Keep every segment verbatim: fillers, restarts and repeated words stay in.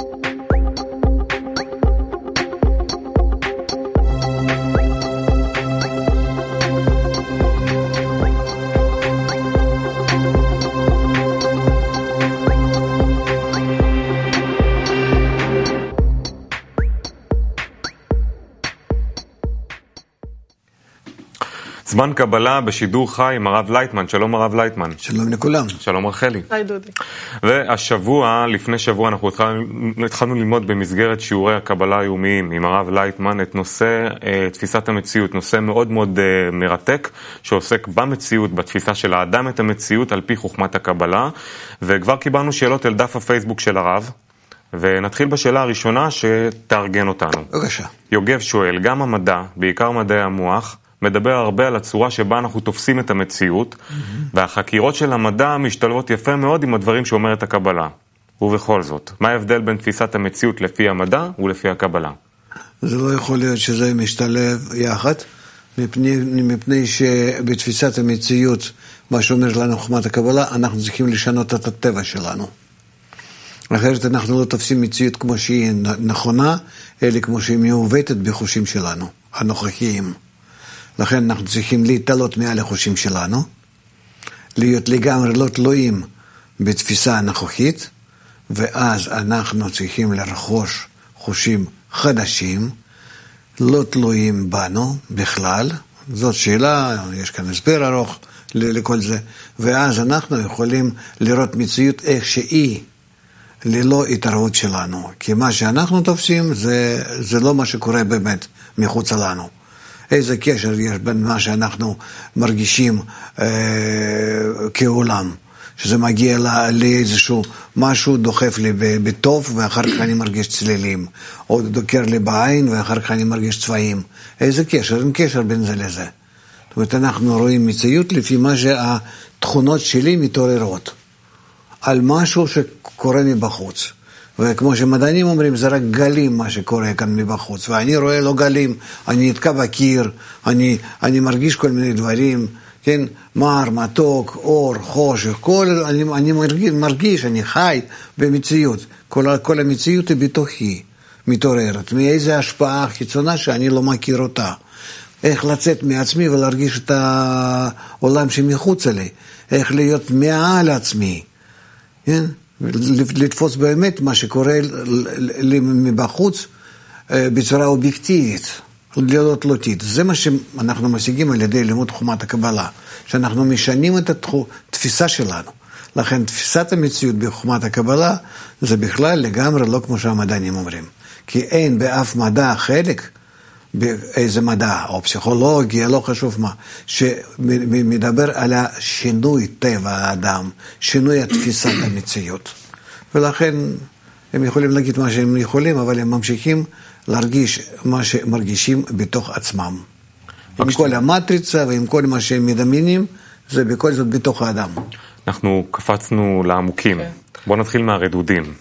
זמן קבלה בשידור חי עם הרב לייטמן. שלום הרב לייטמן. שלום לכולם. שלום רחלי. היי דודי. והשבוע, לפני שבוע, אנחנו התחלנו, התחלנו ללמוד במסגרת שיעורי הקבלה היומיים עם הרב לייטמן את נושא אה, תפיסת המציאות, נושא מאוד מאוד אה, מרתק, שעוסק במציאות, בתפיסה של האדם את המציאות על פי חוכמת הקבלה, וכבר קיבלנו שאלות אל דף הפייסבוק של הרב, ונתחיל בשאלה הראשונה שתארגן אותנו. בבקשה. יוגב שואל, גם המדע, בעיקר מדעי המוח, מדבר הרבה על הצורה שבה אנחנו תופסים את המציאות, mm-hmm. והחקירות של המדע משתלבות יפה מאוד עם הדברים שאומרת הקבלה. ובכל זאת, מה ההבדל בין תפיסת המציאות לפי המדע ולפי הקבלה? זה לא יכול להיות שזה משתלב יחד, מפני, מפני שבתפיסת המציאות, מה שאומרת לנו חוכמת הקבלה, אנחנו צריכים לשנות את הטבע שלנו. אחרת אנחנו לא תופסים מציאות כמו שהיא נכונה, אלא כמו שהיא מעוותת בחושים שלנו, הנוכחיים. לכן אנחנו צריכים להתעלות מעל החושים שלנו, להיות לגמרי לא תלויים בתפיסה הנוכחית, ואז אנחנו צריכים לרכוש חושים חדשים, לא תלויים בנו בכלל. זאת שאלה, יש כאן הסבר ארוך לכל זה, ואז אנחנו יכולים לראות מציאות איך שהיא, ללא התערבות שלנו. כי מה שאנחנו תופסים זה, זה לא מה שקורה באמת מחוץ לנו. איזה קשר יש בין מה שאנחנו מרגישים אה, כעולם, שזה מגיע לא, לאיזשהו משהו דוחף לי בטוב, ואחר כך אני מרגיש צלילים, או דוקר לי בעין, ואחר כך אני מרגיש צבעים. איזה קשר? אין קשר בין זה לזה. זאת אומרת, אנחנו רואים מציאות לפי מה שהתכונות שלי מתעוררות, על משהו שקורה מבחוץ. וכמו שמדענים אומרים, זה רק גלים מה שקורה כאן מבחוץ, ואני רואה לא גלים, אני נתקע בקיר, אני, אני מרגיש כל מיני דברים, כן, מר, מתוק, אור, חושך, כל, אני, אני מרגיש, מרגיש, אני חי במציאות, כל, כל המציאות היא בתוכי, מתעוררת, מאיזו השפעה חיצונה שאני לא מכיר אותה, איך לצאת מעצמי ולהרגיש את העולם שמחוץ לי, איך להיות מעל עצמי, כן, לתפוס באמת מה שקורה לי מבחוץ בצורה אובייקטיבית, לא תלותית. זה מה שאנחנו משיגים על ידי לימוד חוכמת הקבלה, שאנחנו משנים את התפיסה שלנו. לכן תפיסת המציאות בחוכמת הקבלה זה בכלל לגמרי לא כמו שהמדענים אומרים. כי אין באף מדע חלק, באיזה מדע, או פסיכולוגיה, לא חשוב מה, שמדבר על השינוי טבע האדם, שינוי התפיסת המציאות. ולכן הם יכולים להגיד מה שהם יכולים, אבל הם ממשיכים להרגיש מה שמרגישים בתוך עצמם. עם כל המטריצה ועם כל מה שהם מדמיינים, זה בכל זאת בתוך האדם. אנחנו קפצנו לעמוקים. בואו נתחיל מהרדודים.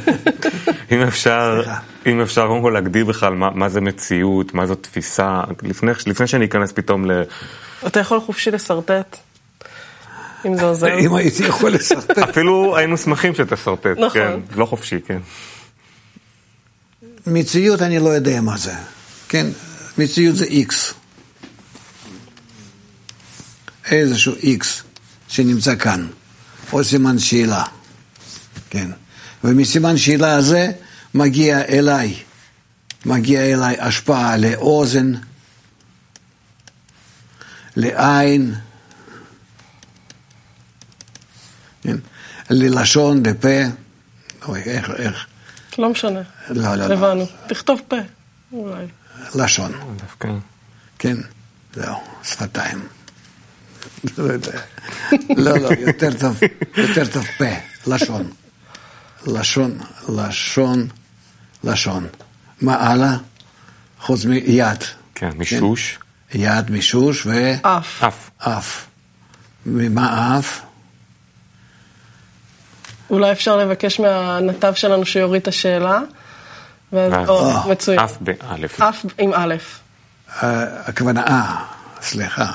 אם אפשר, אם אפשר קודם כל להגדיר בכלל מה, מה זה מציאות, מה זו תפיסה, לפני, לפני שאני אכנס פתאום ל... אתה יכול חופשי לסרטט, אם זה עוזר. אם הייתי יכול לסרטט. אפילו היינו שמחים שתסרטט, נכון. כן, לא חופשי, כן. מציאות אני לא יודע מה זה, כן, מציאות זה X. איזשהו X שנמצא כאן, או סימן שאלה, כן. ומסימן שאלה הזה מגיע אליי, מגיע אליי השפעה לאוזן, לעין, כן? ללשון, לפה, אוי, איך, איך? לא משנה. לא, לא, הבנו. לא. תכתוב פה, אולי. לשון. דווקא. כן, זהו, שפתיים. לא, לא, יותר טוב, יותר טוב פה, לשון. לשון, לשון, לשון. מה הלאה? חוץ מיד. כן, מישוש. יד, מישוש ו... אף. אף. אף. ומה אף? אולי אפשר לבקש מהנתב שלנו שיוריד את השאלה. או, מצוין. אף באלף. אף עם א'. הכוונה, אה, סליחה.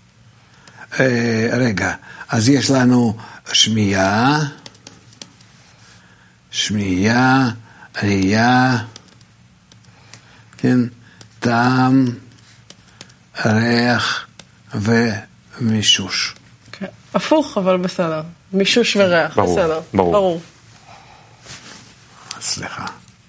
רגע, אז יש לנו שמיעה, שמיעה, ראייה, כן, טעם, ריח ומישוש. כן. הפוך, אבל בסדר. מישוש וריח, ברור, בסדר. ברור. ברור. סליחה.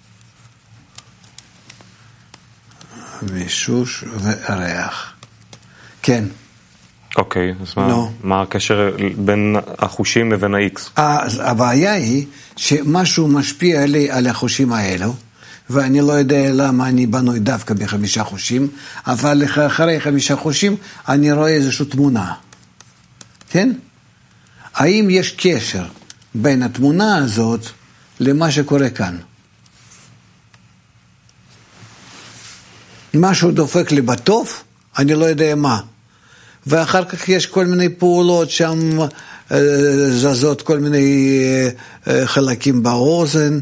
מישוש וריח. כן. אוקיי, אז מה, לא. מה הקשר בין החושים לבין ה-X? אז הבעיה היא שמשהו משפיע לי על החושים האלו, ואני לא יודע למה אני בנוי דווקא בחמישה חושים, אבל אחרי חמישה חושים אני רואה איזושהי תמונה. כן? האם יש קשר בין התמונה הזאת למה שקורה כאן? משהו דופק לי בטוב, אני לא יודע מה. ואחר כך יש כל מיני פעולות שם, זזות כל מיני חלקים באוזן,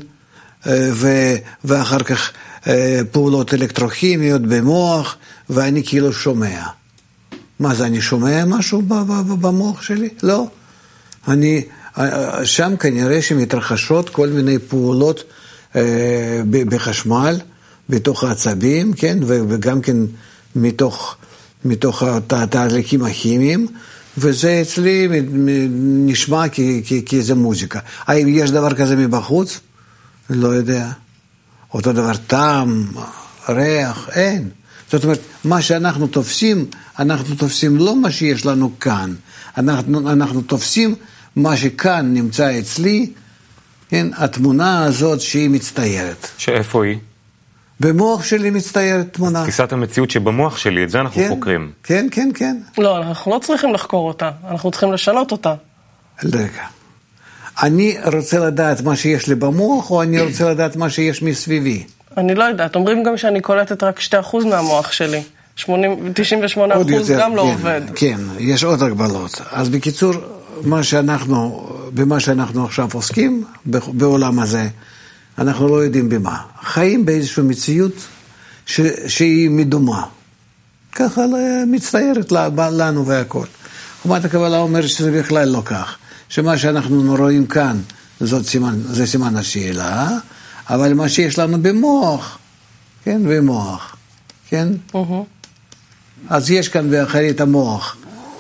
ואחר כך פעולות אלקטרוכימיות במוח, ואני כאילו שומע. מה זה, אני שומע משהו במוח שלי? לא. אני, שם כנראה שמתרחשות כל מיני פעולות בחשמל, בתוך העצבים, כן, וגם כן מתוך, מתוך התהליכים הכימיים, וזה אצלי נשמע כאיזו מוזיקה. האם יש דבר כזה מבחוץ? לא יודע. אותו דבר טעם, ריח, אין. זאת אומרת, מה שאנחנו תופסים, אנחנו תופסים לא מה שיש לנו כאן. אנחנו, אנחנו תופסים מה שכאן נמצא אצלי, כן, התמונה הזאת שהיא מצטיירת. שאיפה היא? במוח שלי מצטיירת תמונה. תפיסת המציאות שבמוח שלי, את זה אנחנו כן, חוקרים. כן, כן, כן. לא, אנחנו לא צריכים לחקור אותה, אנחנו צריכים לשנות אותה. רגע. אני רוצה לדעת מה שיש לי במוח, או אני רוצה לדעת מה שיש מסביבי? אני לא יודעת, אומרים גם שאני קולטת רק שני אחוז מהמוח שלי. תשעים ושמונה אחוז גם לא כן, עובד. כן, יש עוד הגבלות. אז בקיצור, מה שאנחנו, במה שאנחנו עכשיו עוסקים, בעולם הזה, אנחנו לא יודעים במה. חיים באיזושהי מציאות ש, שהיא מדומה. ככה מצטיירת לנו והכל. חומת הקבלה אומרת שזה בכלל לא כך. שמה שאנחנו רואים כאן, זאת סימן, זה סימן השאלה, אבל מה שיש לנו במוח, כן, במוח, כן? Mm-hmm. אז יש כאן באחרית המוח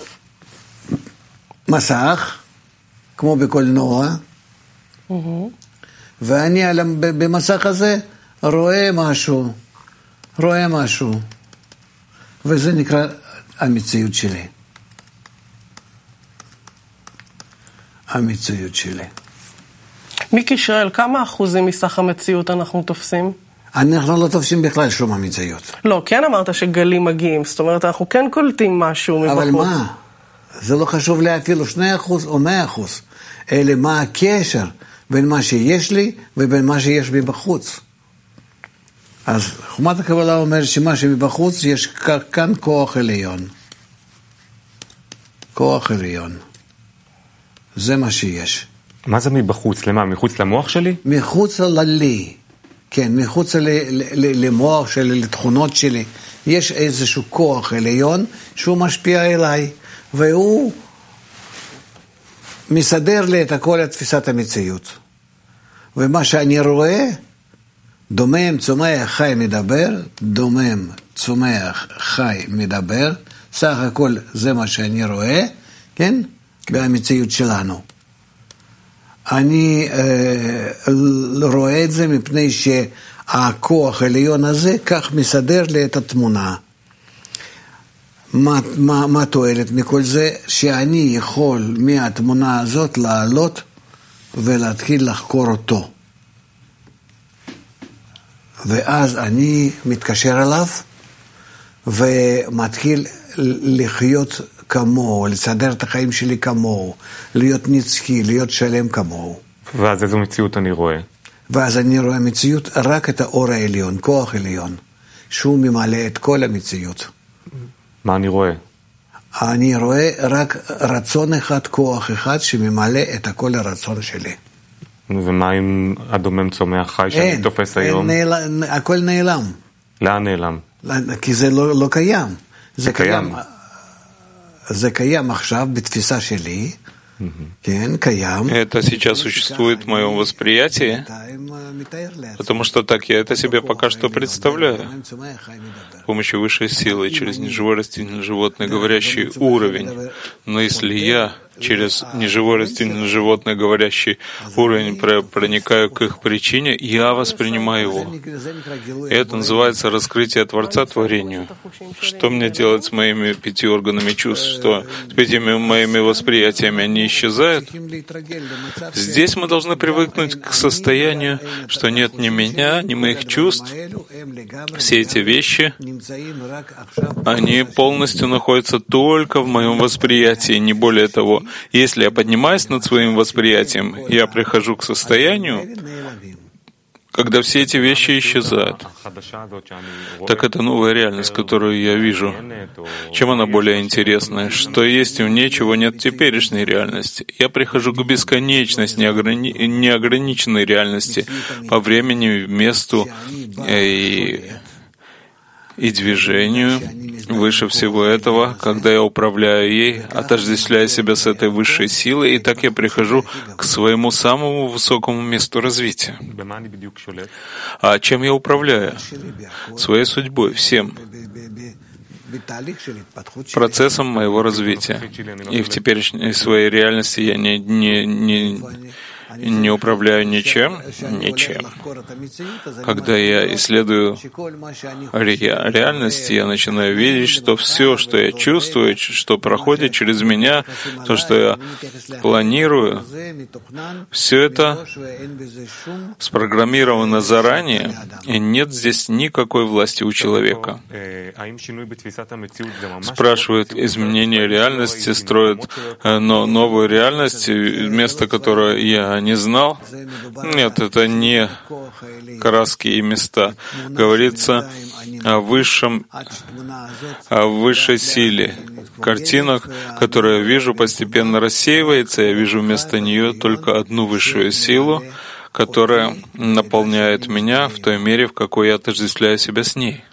מסך, כמו בקולנוע, Mm-hmm. ואני על, במסך הזה רואה משהו, רואה משהו, וזה נקרא המציאות שלי. המציאות שלי. מיקי שואל, כמה אחוזים מסך המציאות אנחנו תופסים? אנחנו לא תופסים בכלל שום המציאות. לא, כן אמרת שגלים מגיעים, זאת אומרת, אנחנו כן קולטים משהו מבחוץ. אבל מה? זה לא חשוב לי אפילו שני אחוז או מאה אחוז. אלא מה הקשר בין מה שיש לי ובין מה שיש מבחוץ. אז חומת הקבלה אומרת שמה שמבחוץ יש כאן כוח עליון. כוח עליון. זה מה שיש. מה זה מבחוץ? למה? מחוץ למוח שלי? מחוץ ללי. כן, מחוץ ל, ל, ל, למוח שלי, לתכונות שלי. יש איזשהו כוח עליון שהוא משפיע אליי, והוא מסדר לי את הכל לתפיסת המציאות. ומה שאני רואה, דומם, צומח, חי, מדבר, דומם, צומח, חי, מדבר, סך הכל זה מה שאני רואה, כן? במציאות שלנו. אני אה, רואה את זה מפני שהכוח העליון הזה כך מסדר לי את התמונה. מה, מה, מה תועלת מכל זה? שאני יכול מהתמונה הזאת לעלות ולהתחיל לחקור אותו. ואז אני מתקשר אליו ומתחיל לחיות כמוהו, לסדר את החיים שלי כמוהו, להיות נצחי, להיות שלם כמוהו. ואז איזו מציאות אני רואה? ואז אני רואה מציאות רק את האור העליון, כוח עליון, שהוא ממלא את כל המציאות. מה אני רואה? אני רואה רק רצון אחד, כוח אחד, שממלא את הכל הרצון שלי. ומה עם הדומם צומח חי שאני תופס היום? אין, הכל נעלם. לאן נעלם? כי זה לא, לא קיים. זה קיים. זה קיים עכשיו בתפיסה שלי, Это сейчас существует в моем восприятии, потому что так я это себе пока что представляю. С помощью высшей силы, через неживой растительный животный говорящий уровень. Но если я через неживой растительный животный говорящий уровень проникаю к их причине, я воспринимаю его. И это называется раскрытие Творца творению. Что мне делать с моими пяти органами чувств? Что с пятими моими восприятиями они исчезают? Здесь мы должны привыкнуть к состоянию, что нет ни меня, ни моих чувств. Все эти вещи, они полностью находятся только в моем восприятии, не более того. Если я поднимаюсь над своим восприятием, я прихожу к состоянию, когда все эти вещи исчезают. Так это новая реальность, которую я вижу. Чем она более интересная? Что есть в ней, чего нет в теперешней реальности? Я прихожу к бесконечности, неограни... неограниченной реальности по времени, месту и... и движению. Выше всего этого, когда я управляю ей, отождествляя себя с этой высшей силой, и так я прихожу к своему самому высокому месту развития. А чем я управляю? Своей судьбой, всем. Процессом моего развития. И в теперешней своей реальности я не, не, не, не управляю ничем, ничем. Когда я исследую ре- реальность, я начинаю видеть, что все, что я чувствую, что проходит через меня, то, что я планирую, все это спрограммировано заранее, и нет здесь никакой власти у человека. Спрашивают, изменение реальности строят но новую реальность, место, которое я не знал? Нет, это не краски и места. Говорится о высшем, о высшей силе. Картинок, которую я вижу, постепенно рассеивается. Я вижу вместо нее только одну высшую силу, которая наполняет меня в той мере, в какой я отождествляю себя с ней.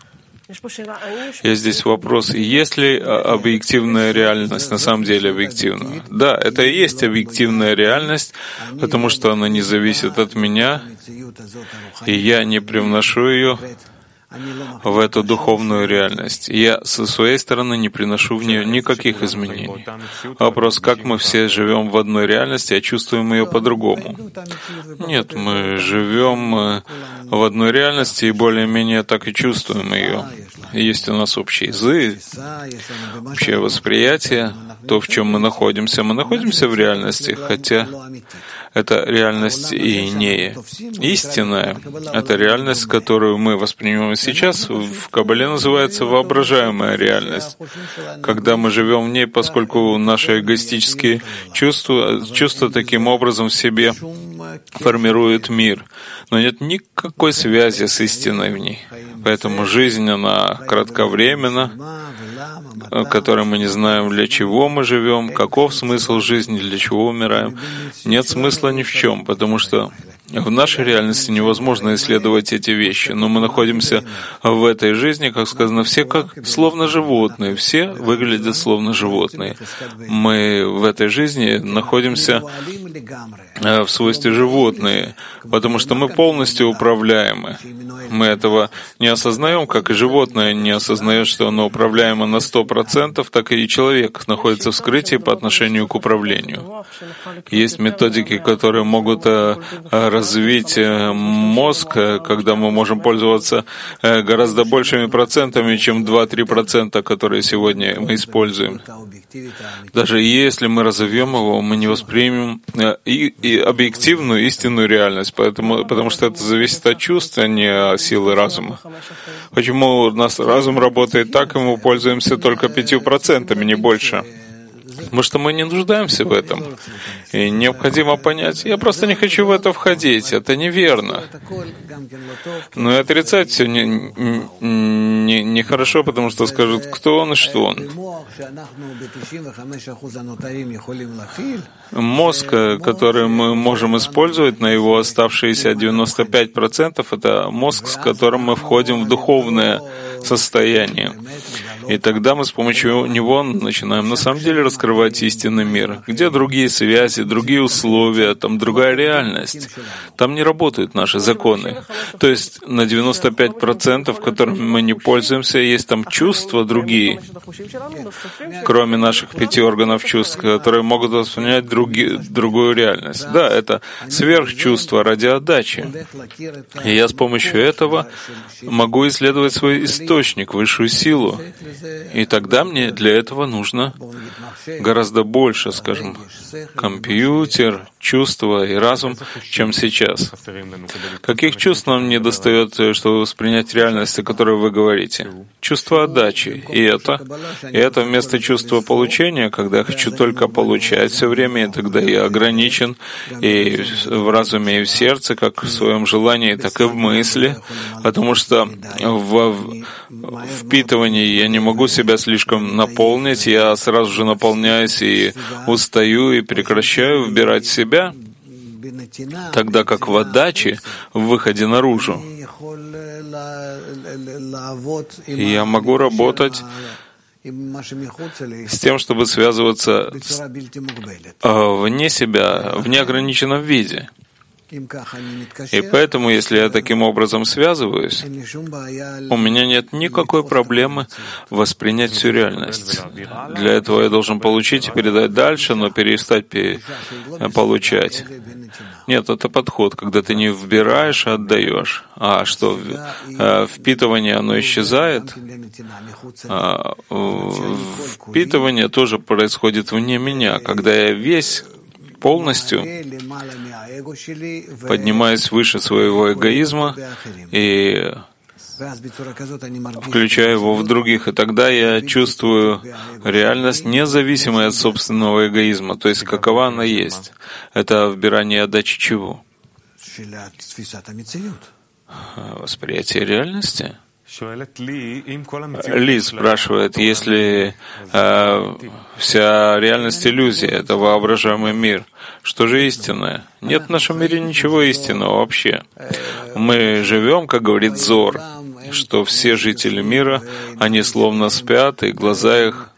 Есть здесь вопрос, есть ли объективная реальность на самом деле объективна? Да, это и есть объективная реальность, потому что она не зависит от меня, и я не привношу ее в эту духовную реальность. Я со своей стороны не приношу в нее никаких изменений. Вопрос, как мы все живем в одной реальности, а чувствуем ее по-другому? Нет, мы живем в одной реальности и более-менее так и чувствуем ее. Есть у нас общий язык, общее восприятие, то, в чем мы находимся. Мы находимся в реальности, хотя это реальность и не истинная. Это реальность, которую мы воспринимаем сейчас, в Каббале называется воображаемая реальность. Когда мы живем в ней, поскольку наши эгоистические чувства, чувства таким образом в себе формируют мир. Но нет никакой связи с истиной в ней. Поэтому жизнь, она кратковременна, которой мы не знаем, для чего мы живем, каков смысл жизни, для чего умираем. Нет смысла ни в чем, потому что в нашей реальности невозможно исследовать эти вещи, но мы находимся в этой жизни, как сказано, все как словно животные, все выглядят словно животные. Мы в этой жизни находимся в свойстве животные, потому что мы полностью управляемы. Мы этого не осознаем, как и животное не осознает, что оно управляемо на сто процентов, так и человек находится в скрытии по отношению к управлению. Есть методики, которые могут развить мозг, когда мы можем пользоваться гораздо большими процентами, чем два-три процента, которые сегодня мы используем. Даже если мы разовьем его, мы не воспримем и, и объективную истинную реальность, поэтому, потому что это зависит от чувств, а не от силы разума. Почему у нас разум работает так, и мы пользуемся только пятью процентами, не больше? Потому что мы не нуждаемся в этом. И необходимо понять, я просто не хочу в это входить, это неверно. Но и отрицать все нехорошо, не, не хорошо, потому что скажут, кто он и что он. Мозг, который мы можем использовать на его оставшиеся девяносто пять процентов, это мозг, с которым мы входим в духовное состояние. И тогда мы с помощью него начинаем на самом деле раскрывать истинный мир, где другие связи, другие условия, там другая реальность. Там не работают наши законы. То есть на девяносто пять процентов, которыми мы не пользуемся, есть там чувства другие, кроме наших пяти органов чувств, которые могут воспринять други, другую реальность. Да, это сверхчувство ради отдачи. И я с помощью этого могу исследовать свой источник, высшую силу. И тогда мне для этого нужно гораздо больше, скажем, компьютер, чувства и разум, чем сейчас. Каких чувств нам не достает, чтобы воспринять реальность, о которой вы говорите? Чувство отдачи. И это, и это вместо чувства получения, когда я хочу только получать все время, и тогда я ограничен и в разуме, и в сердце, как в своем желании, так и в мысли, потому что в впитывании я не могу себя слишком наполнить, я сразу же наполняюсь и устаю, и прекращаю вбирать в себя, тогда как в отдаче, в выходе наружу, я могу работать с тем, чтобы связываться с, вне себя, в неограниченном виде. И поэтому, если я таким образом связываюсь, у меня нет никакой проблемы воспринять всю реальность. Для этого я должен получить и передать дальше, но перестать получать. Нет, это подход, когда ты не вбираешь, а отдаешь. А что, впитывание, оно исчезает? А впитывание тоже происходит вне меня, когда я весь полностью поднимаюсь выше своего эгоизма и включаю его в других, и тогда я чувствую реальность, независимой от собственного эгоизма, то есть какова она есть. Это вбирание отдачи чего? Восприятие реальности? Ли спрашивает, если э, вся реальность иллюзия, это воображаемый мир, что же истинное? Нет в нашем мире ничего истинного вообще. Мы живем, как говорит Зор, что все жители мира, они словно спят, и глаза их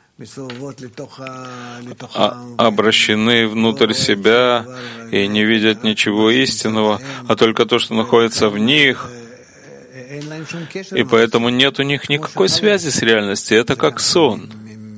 обращены внутрь себя и не видят ничего истинного, а только то, что находится в них. И поэтому нет у них никакой связи с реальностью. Это как сон.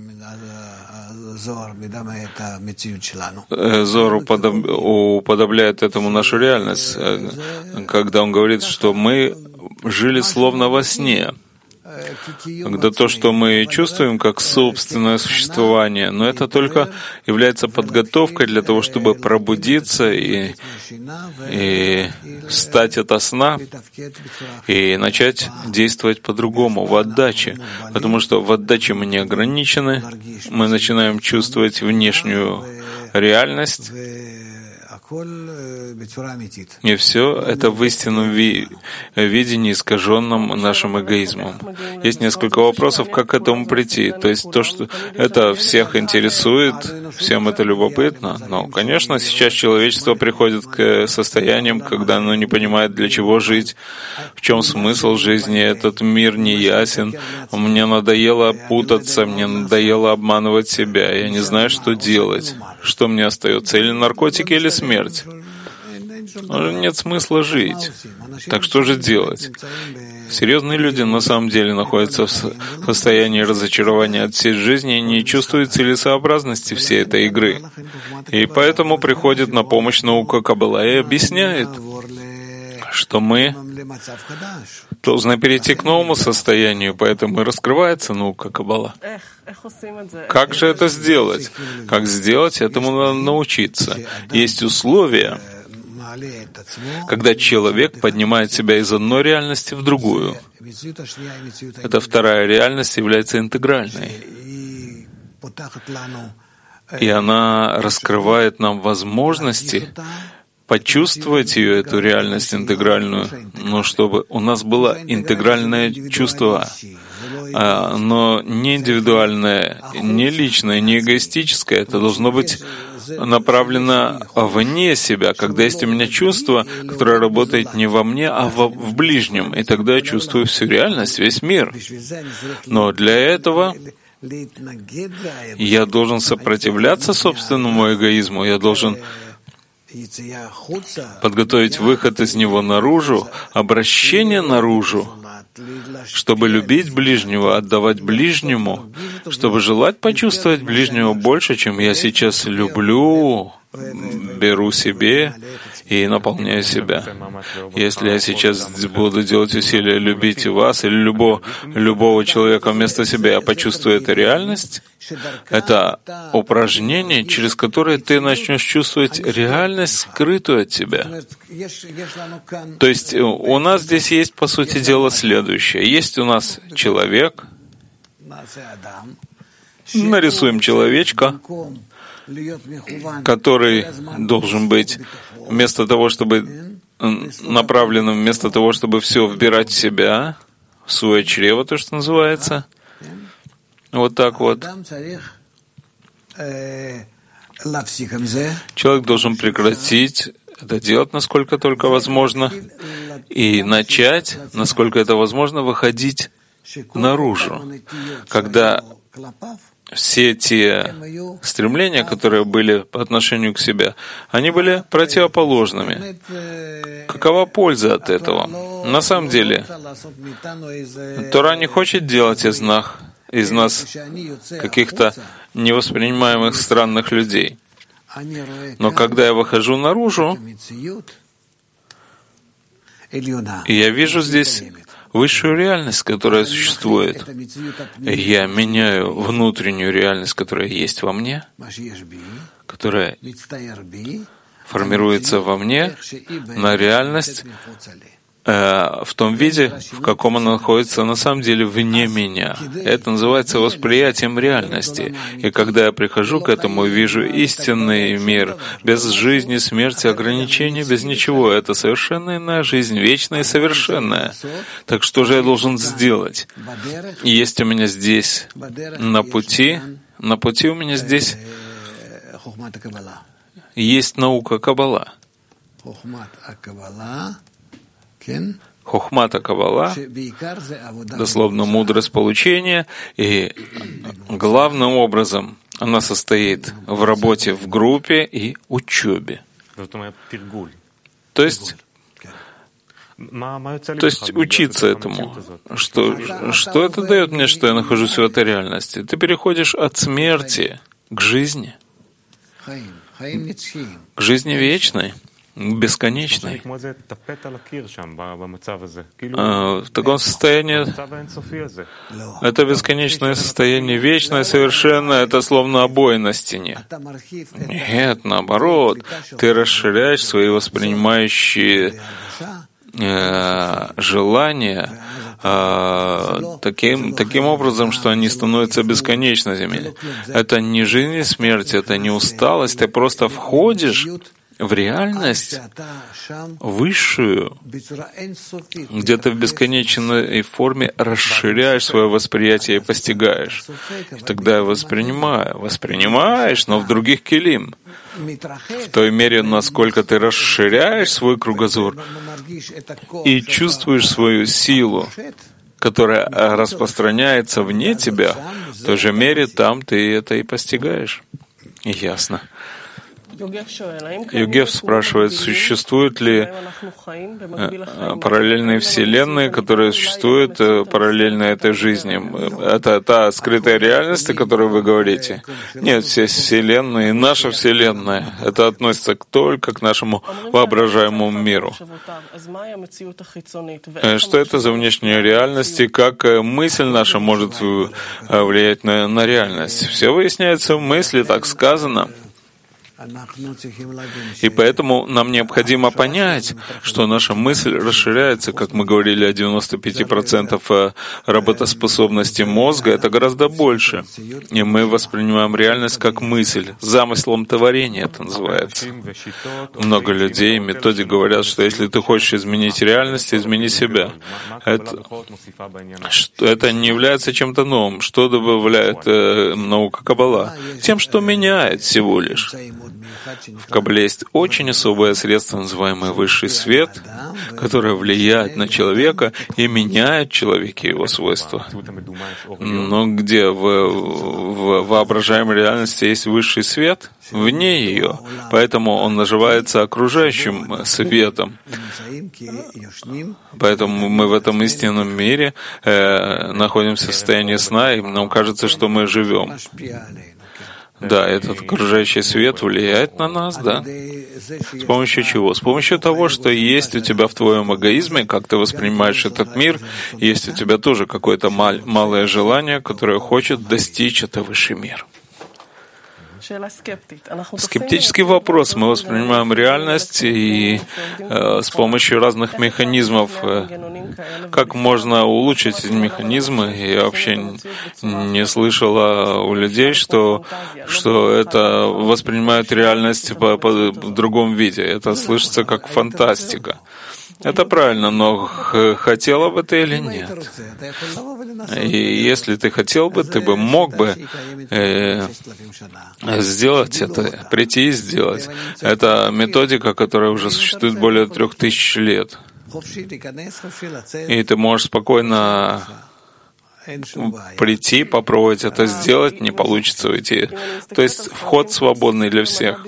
Зор уподобляет этому нашу реальность, когда он говорит, что мы жили словно во сне. Когда то, что мы чувствуем как собственное существование, но это только является подготовкой для того, чтобы пробудиться и, и встать ото сна и начать действовать по-другому, в отдаче. Потому что в отдаче мы не ограничены, мы начинаем чувствовать внешнюю реальность, и все это в истинном ви- видении, искаженном нашим эгоизмом. Есть несколько вопросов, как к этому прийти. То есть то, что это всех интересует, всем это любопытно. Но, конечно, сейчас человечество приходит к состояниям, когда оно не понимает, для чего жить, в чем смысл жизни, этот мир не ясен. Мне надоело путаться, мне надоело обманывать себя. Я не знаю, что делать. Что мне остается, или наркотики, или смерть? Нет смысла жить. Так что же делать? Серьезные люди на самом деле находятся в состоянии разочарования от всей жизни и не чувствуют целесообразности всей этой игры. И поэтому приходит на помощь наука Каббала и объясняет, что мы должны перейти к новому состоянию, поэтому и раскрывается наука Каббала. Как же это сделать? Как сделать? Этому надо научиться. Есть условия, когда человек поднимает себя из одной реальности в другую. Эта вторая реальность является интегральной. И она раскрывает нам возможности почувствовать ее, эту реальность интегральную, но чтобы у нас было интегральное чувство, но не индивидуальное, не личное, не эгоистическое. Это должно быть направлено вне себя, когда есть у меня чувство, которое работает не во мне, а в, в ближнем, и тогда я чувствую всю реальность, весь мир. Но для этого я должен сопротивляться собственному эгоизму, я должен подготовить выход из него наружу, обращение наружу, чтобы любить ближнего, отдавать ближнему, чтобы желать почувствовать ближнего больше, чем я сейчас люблю, беру себе и наполняю себя. Если я сейчас буду делать усилия любить вас или любого, любого человека вместо себя, я почувствую эту реальность, это упражнение, через которое ты начнешь чувствовать реальность, скрытую от тебя. То есть у нас здесь есть, по сути дела, следующее. Есть у нас человек, нарисуем человечка, который должен быть вместо того, чтобы направленным, вместо того, чтобы все вбирать в себя, в свое чрево, то, что называется, вот так вот. Человек должен прекратить это делать, насколько только возможно, и начать, насколько это возможно, выходить наружу, когда все те стремления, которые были по отношению к себе, они были противоположными. Какова польза от этого? На самом деле, Тора не хочет делать из нас, из нас каких-то невоспринимаемых странных людей. Но когда я выхожу наружу, я вижу здесь высшую реальность, которая существует. Я меняю внутреннюю реальность, которая есть во мне, которая формируется во мне, на реальность э, в том виде, в каком она находится на самом деле вне меня. Это называется восприятием реальности. И когда я прихожу к этому и вижу истинный мир, без жизни, смерти, ограничений, без ничего, это совершенно иная жизнь, вечная и совершенная. Так что же я должен сделать? Есть у меня здесь на пути, на пути у меня здесь есть наука Каббала. Хохмата Каббала, дословно мудрость получения, и главным образом она состоит в работе в группе и учебе. То есть, то есть учиться этому. Что, что это дает мне, что я нахожусь в этой реальности? Ты переходишь от смерти к жизни, к жизни вечной, бесконечной. В таком состоянии это бесконечное состояние, вечное, совершенное, это словно обои на стене. Нет, наоборот, ты расширяешь свои воспринимающие э, желания э, таким, таким образом, что они становятся бесконечными. Это не жизнь и смерть, это не усталость, ты просто входишь в реальность высшую, где ты в бесконечной форме расширяешь свое восприятие и постигаешь. И тогда я воспринимаю, воспринимаешь, но в других келим. В той мере, насколько ты расширяешь свой кругозор и чувствуешь свою силу, которая распространяется вне тебя, в той же мере там ты это и постигаешь. Ясно. Югев спрашивает, существуют ли параллельные вселенные, которые существуют параллельно этой жизни? Это та скрытая реальность, о которой вы говорите? Нет, все вселенные, наша вселенная, это относится только к нашему воображаемому миру. Что это за внешняя реальность и как мысль наша может влиять на, на реальность? Все выясняется в мысли, так сказано. И поэтому нам необходимо понять, что наша мысль расширяется, как мы говорили о девяноста пяти процентах работоспособности мозга, это гораздо больше. И мы воспринимаем реальность как мысль, замыслом творения это называется. Много людей, методик говорят, что если ты хочешь изменить реальность, измени себя. Это, что это не является чем-то новым. Что добавляет э, наука Каббала? Тем, что меняет всего лишь. В Каббале есть очень особое средство, называемое высший свет, которое влияет на человека и меняет в человеке его свойства. Но где в, в воображаемой реальности есть высший свет, вне ее, поэтому он называется окружающим светом. Поэтому мы в этом истинном мире э, находимся в состоянии сна, и нам кажется, что мы живем. Да, этот окружающий свет влияет на нас, да. С помощью чего? С помощью того, что есть у тебя в твоем эгоизме, как ты воспринимаешь этот мир, есть у тебя тоже какое-то мал- малое желание, которое хочет достичь это высший мир. Скептический вопрос. Мы воспринимаем реальность и э, с помощью разных механизмов, э, как можно улучшить эти механизмы. Я вообще не слышала у людей, что, что это воспринимают реальность по, по, в другом виде. Это слышится как фантастика. Это правильно, но хотела бы ты или нет? И если ты хотел бы, ты бы мог бы э, сделать это, прийти и сделать. Это методика, которая уже существует более трех тысяч лет. И ты можешь спокойно прийти, попробовать это сделать, не получится уйти. То есть вход свободный для всех.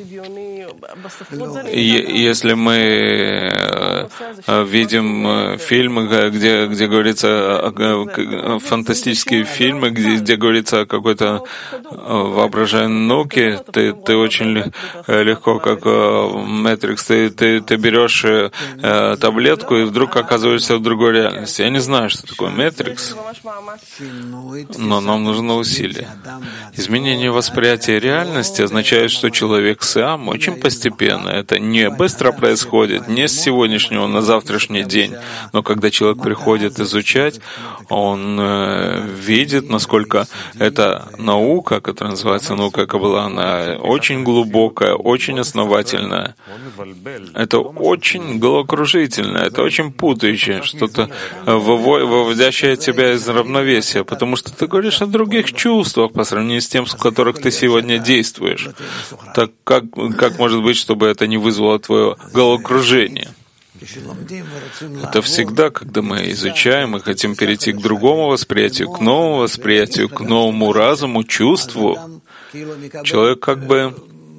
Если мы видим фильмы, где, где говорится, фантастические фильмы, где, где говорится о какой-то воображаемой науке, ты, ты очень легко, как Мэтрикс, ты, ты, ты берешь таблетку и вдруг оказываешься в другой реальности. Я не знаю, что такое Мэтрикс, но нам нужно усилие. Изменение восприятия реальности означает, что человек сам очень постепенно. Это не быстро происходит, не с сегодняшнего на завтрашний день, но когда человек приходит изучать, он э, видит, насколько эта наука, которая называется наука Каббала, она очень глубокая, очень основательная. Это очень головокружительно, это очень путающее, что-то выводящее тебя из равновесия, потому что ты говоришь о других чувствах по сравнению с тем, с которых ты сегодня действуешь. Так как, как может быть, чтобы это не вызвало твое головокружение? Это всегда, когда мы изучаем и хотим перейти к другому восприятию, к новому восприятию, к новому разуму, чувству, человек как бы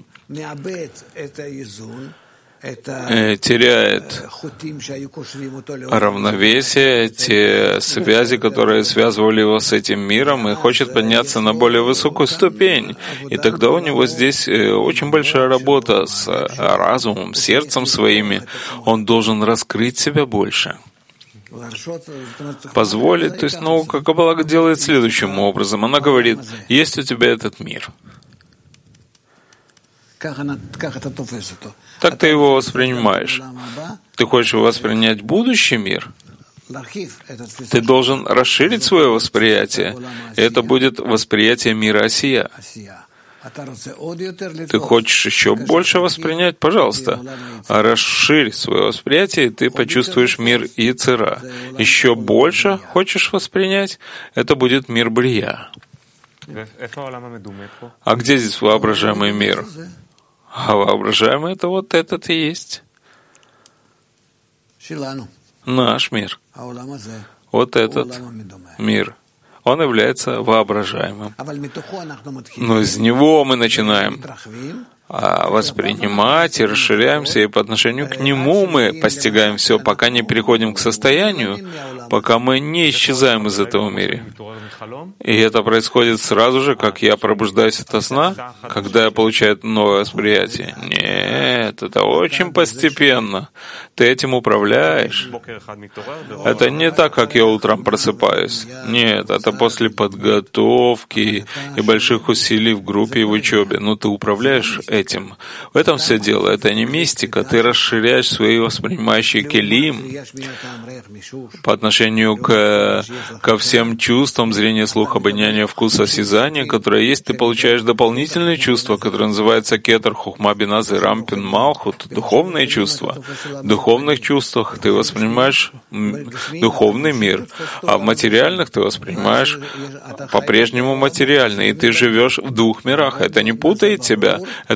теряет равновесие, те связи, которые связывали его с этим миром, и хочет подняться на более высокую ступень. И тогда у него здесь очень большая работа с разумом, сердцем своими. Он должен раскрыть себя больше. Позволить, то есть наука Каббала делает следующим образом. Она говорит, есть у тебя этот мир. Так ты его воспринимаешь. Ты хочешь воспринять будущий мир? Ты должен расширить свое восприятие. И это будет восприятие мира Осия. Ты хочешь еще больше воспринять? Пожалуйста. Расширь свое восприятие, и ты почувствуешь мир Йецер-Ара. Еще больше хочешь воспринять? Это будет мир Брия. А где здесь воображаемый мир? А воображаемый — это вот этот и есть. Наш мир. Вот этот мир. Он является воображаемым. Но из него мы начинаем а воспринимать и расширяемся, и по отношению к нему мы постигаем все, пока не переходим к состоянию, пока мы не исчезаем из этого мира. И это происходит сразу же, как я пробуждаюсь от сна, когда я получаю новое восприятие. Нет, это очень постепенно. Ты этим управляешь. Это не так, как я утром просыпаюсь. Нет, это после подготовки и больших усилий в группе и в учебе. Но ты управляешь этим. В этом все дело. Это не мистика. Ты расширяешь свои воспринимающие келим по отношению к, ко всем чувствам зрения, слуха, обоняния, вкуса, осязания, которые есть. Ты получаешь дополнительные чувства, которые называются кетер, хухма, бина, зерам, пин, малхут, духовные чувства. В духовных чувствах ты воспринимаешь духовный мир, а в материальных ты воспринимаешь по-прежнему материальный. И ты живешь в двух мирах. Это не путает тебя. Это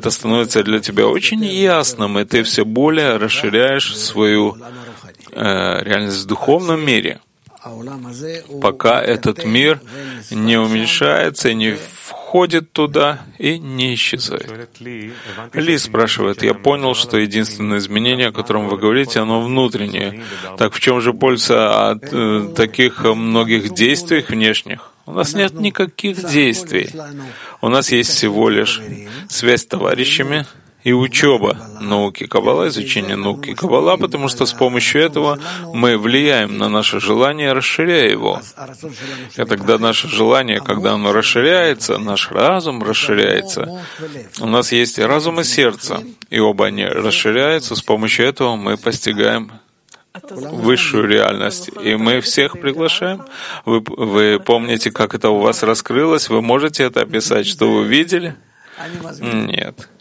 это становится для тебя очень ясным, и ты все более расширяешь свою э, реальность в духовном мире, пока этот мир не уменьшается, не входит туда и не исчезает. Ли спрашивает, я понял, что единственное изменение, о котором вы говорите, оно внутреннее. Так в чем же польза от э, таких многих действий внешних? У нас нет никаких действий. У нас есть всего лишь связь с товарищами и учеба науки Каббала, изучение науки Каббала, потому что с помощью этого мы влияем на наше желание, расширяя его. И тогда наше желание, когда оно расширяется, наш разум расширяется. У нас есть и разум, и сердце, и оба они расширяются. С помощью этого мы постигаем высшую реальность. И мы всех приглашаем. Вы, вы помните, как это у вас раскрылось? Вы можете это описать, что вы видели? Нет.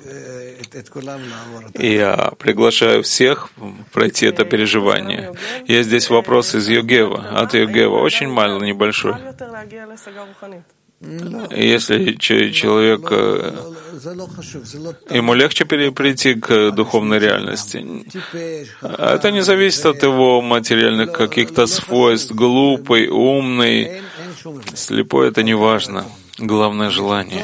Я приглашаю всех пройти это переживание. Есть здесь вопрос из Йогева, от Йогева, очень маленький, небольшой. Если человек, ему легче перейти к духовной реальности, это не зависит от его материальных каких-то свойств, глупый, умный, слепой, это не важно. Главное — желание.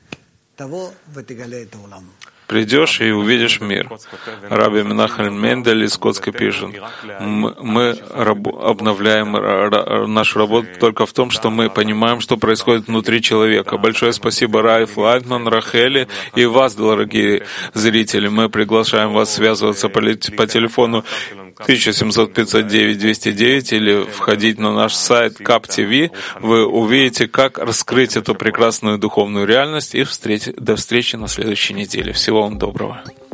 Придешь и увидишь мир. Раби Менахем Мендель из Коцка пишет, мы обновляем нашу работу только в том, что мы понимаем, что происходит внутри человека. Большое спасибо, Райф Лайтман, Рахели и вас, дорогие зрители. Мы приглашаем вас связываться по, по телефону тысяча семьсот пятьдесят девять двести девять или входить на наш сайт кап ти ви. Вы увидите, как раскрыть эту прекрасную духовную реальность. И встреч... до встречи на следующей неделе. Всего вам доброго.